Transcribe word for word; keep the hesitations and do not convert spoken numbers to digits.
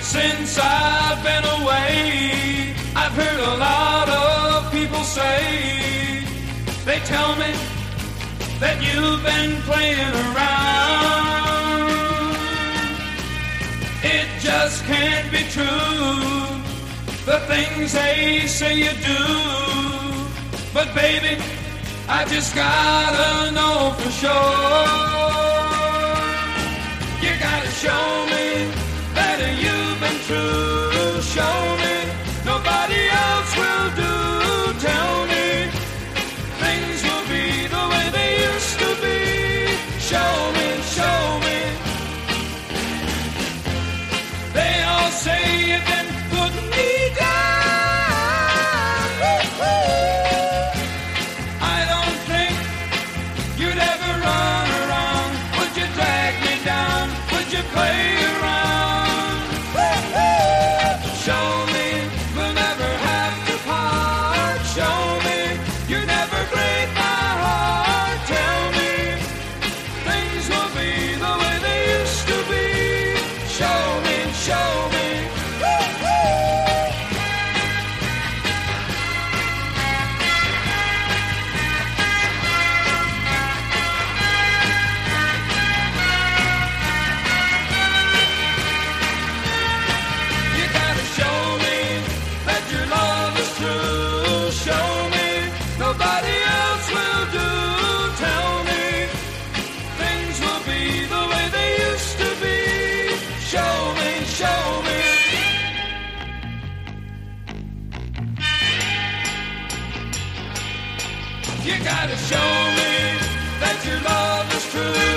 Since I've been away, I've heard a lot of people say, they tell me that you've been playing around. It just can't be true, the things they say you do. But baby, I just gotta know for sure. You gotta show me that you've been true. Show me nobody else will do. Tell me things will be the way they used to be. Show me, show me. They all say you've been putting me down. I don't think you'd ever run around. Would you drag me down? Would you play around? Show me we'll never have to part. Show me you never break my heart. Tell me things will be the way they used to be. Show me, show me. Nobody else will do. Tell me things will be the way they used to be. Show me, show me. You gotta show me that your love is true.